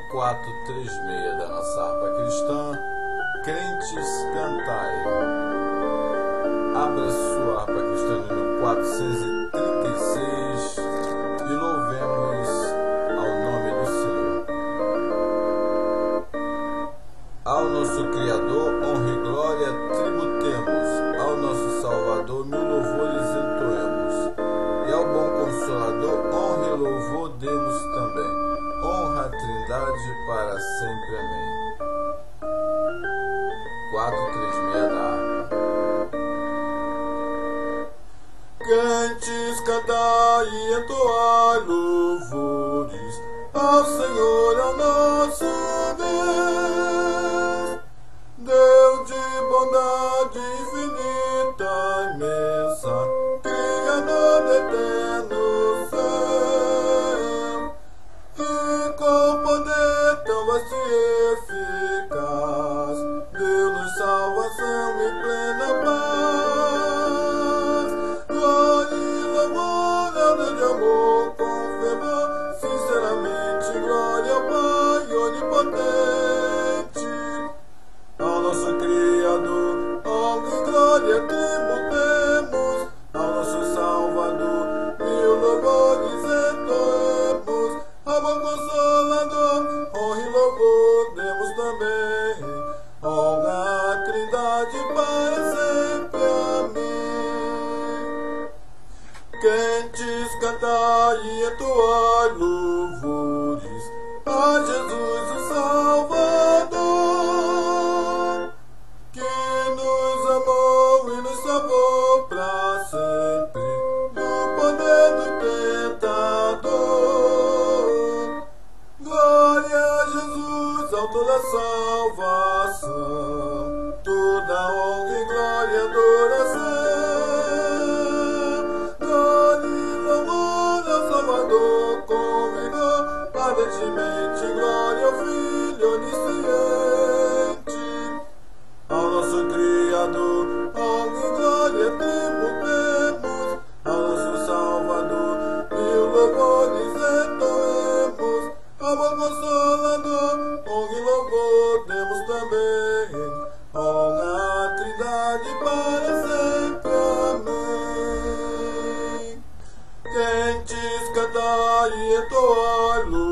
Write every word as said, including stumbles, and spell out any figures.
quatro três seis da nossa harpa cristã, Crentes Cantai. Abra sua harpa cristã no quatrocentos e trinta e seis e louvemos ao nome do Senhor. Ao nosso Criador, honra e glória tributemos, ao nosso Salvador, mil louvores entoemos, e ao bom Consolador, honra e louvor demos também. Honra a Trindade para sempre. Amém. quatro três seis da harpa. Crentes, cantai e entoai louvores ao Senhor, ao nosso Deus, Deus de bondade infinita, imensa, Criador do eterno céu, e com poder tão vasto e eficaz, deu-nos salvação e plena paz. Glória e louvor ao Deus de amor com fervor, sinceramente, glória ao Pai onipotente, ao nosso Criador, honra e glória tributemos, ao nosso Salvador, mil louvores entoemos, ao bom Consolador, honra e louvor demos também, honra a Trindade para sempre. Amém. Crentes, cantai e entoai louvores a Jesus o Salvador, que nos amou e nos salvou para sempre do poder do tentador. Glória a Jesus, autor da salvação, toda honra e glória e adoração. Glória e louvor ao Salvador com vigor, ardentemente glória ao Filho onisciente, ao nosso Criador, honra e glória tributemos, ao nosso Salvador, mil louvores entoemos, ao bom Consolador, honra e louvor demos também, honra a Trindade para sempre. Amém. Crentes, cantai e entoai